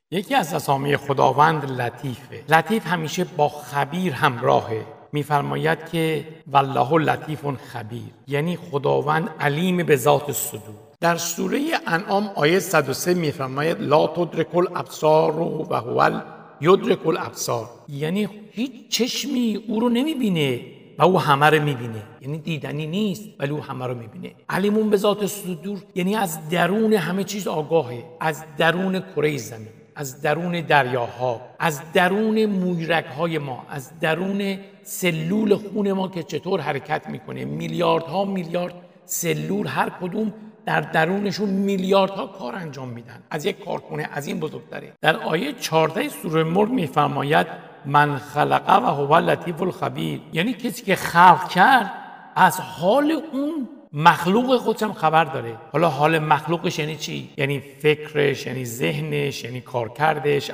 یکی از اسامی خداوند لطیفه. لطیف همیشه با خبیر همراهه. میفرماید که والله لطیف خبیر، یعنی خداوند علیم به ذات الصدور. در سوره انعام آیه 103 میفرماید لا تدرک الابصار و هو یدرک الابصار، یعنی هیچ چشمی او رو نمیبینه و او همه رو میبینه، یعنی دیدنی نیست ولی او همه رو میبینه. علیمون به ذات الصدور یعنی از درون همه چیز آگاهه، از درون کره زمین، از درون دریاها، از درون مویرگ‌های ما، از درون سلول خون ما که چطور حرکت میکنه. میلیاردها میلیارد سلول، هر کدوم در درونشون میلیاردها کار انجام میدن. از یک کارخونه از این بزرگتره. در آیه 14 سوره ملک میفرماید من خلق و هو لطیف الخبیر، یعنی کسی که خلق کرد از حال اون مخلوق خودش هم خبر داره. حالا حال مخلوقش یعنی چی؟ یعنی فکرش، یعنی ذهنش، یعنی کارکردش،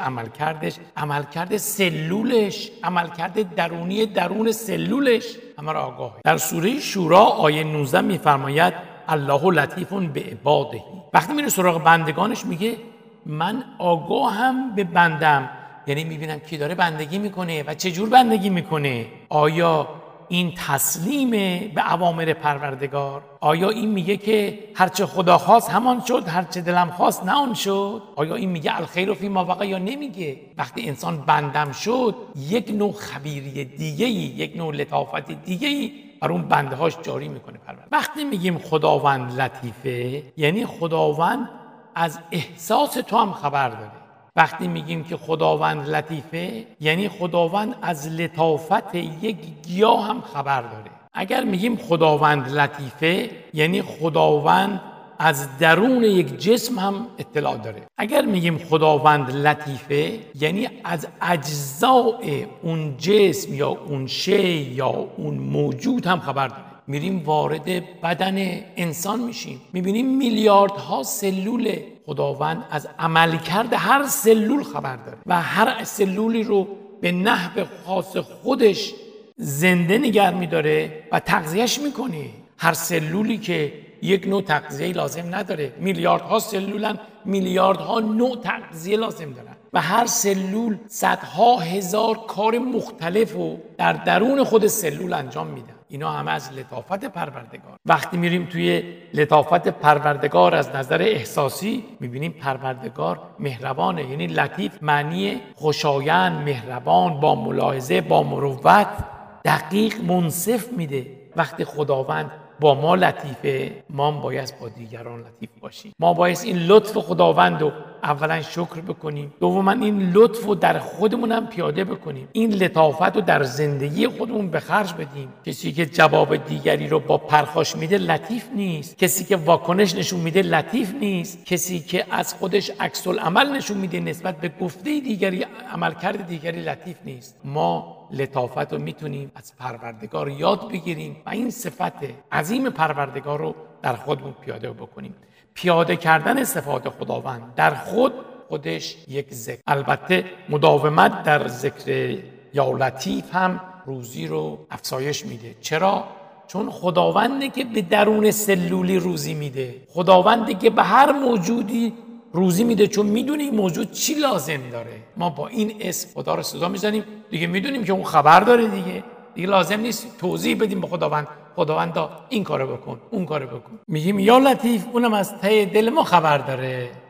عملکرد سلولش، عملکرد درونی درون سلولش، همه را آگاهه. در سوره شورا آیه 19 میفرماید الله لطیف به عباده. وقتی میره سراغ بندگانش میگه من آگاهم به بندم، یعنی میبینم کی داره بندگی میکنه و چه جور بندگی میکنه. آیا این تسلیمه به اوامر پروردگار؟ آیا این میگه که هرچه خدا خواست همان شد، هرچه دلم خواست نه آن شد؟ آیا این میگه الخیر فی ما وقع یا نمیگه؟ وقتی انسان بندم شد یک نوع خبیری دیگه‌ای، یک نوع لطافت دیگه‌ای بر اون بنده هاش جاری میکنه پروردگار. وقتی میگیم خداوند لطیفه یعنی خداوند از احساس تو هم خبر داره. وقتی میگیم که خداوند لطیفه یعنی خداوند از لطافت یک گیاه هم خبر داره. اگر میگیم خداوند لطیفه یعنی خداوند از درون یک جسم هم اطلاع داره. اگر میگیم خداوند لطیفه یعنی از اجزاء اون جسم یا اون شی یا اون موجود هم خبر داره. میریم وارد بدن انسان میشیم، میبینیم میلیاردها سلوله. خداوند از عملکرد هر سلول خبر داره و هر سلولی رو به نحو خاص خودش زنده نگه میداره و تغذیهش میکنه. هر سلولی که یک نوع تغذیه لازم نداره، میلیاردها سلولن، میلیاردها نوع تغذیه لازم دارن و هر سلول صدها هزار کار مختلف رو در درون خود سلول انجام میدن. اینا همه از لطافت پروردگار. وقتی میریم توی لطافت پروردگار از نظر احساسی میبینیم پروردگار مهربانه، یعنی لطیف معنی خوشایند، مهربان، با ملاحظه، با مروت، دقیق، منصف میده. وقتی خداوند با ما لطیفه ما باید با دیگران لطیف باشیم. ما باید این لطف خداوند رو اولا شکر بکنیم، دوما این لطف رو در خودمون هم پیاده بکنیم، این لطافت رو در زندگی خودمون به خرج بدیم. کسی که جواب دیگری رو با پرخاش میده لطیف نیست، کسی که واکنش نشون میده لطیف نیست، کسی که از خودش عکس العمل نشون میده نسبت به گفته دیگری، عملکرد دیگری لطیف نیست. ما لطافت رو میتونیم از پروردگار یاد بگیریم و این صفت عظیم پروردگار رو در خودمون پیاده بکنیم. پیاده کردن صفات خداوند در خودش یک ذکر. البته مداومت در ذکر یا لطیف هم روزی رو افزایش میده. چرا؟ چون خداونده که به درون سلولی روزی میده، خداونده که به هر موجودی روزی میده، چون میدونه این موجود چی لازم داره. ما با این اسم خدا رو صدا میزنیم دیگه، میدونیم که اون خبر داره دیگه لازم نیست توضیح بدیم به خداوندا این کارو بکن اون کارو بکن. میگیم یا لطیف، اونم از ته دل ما خبر داره.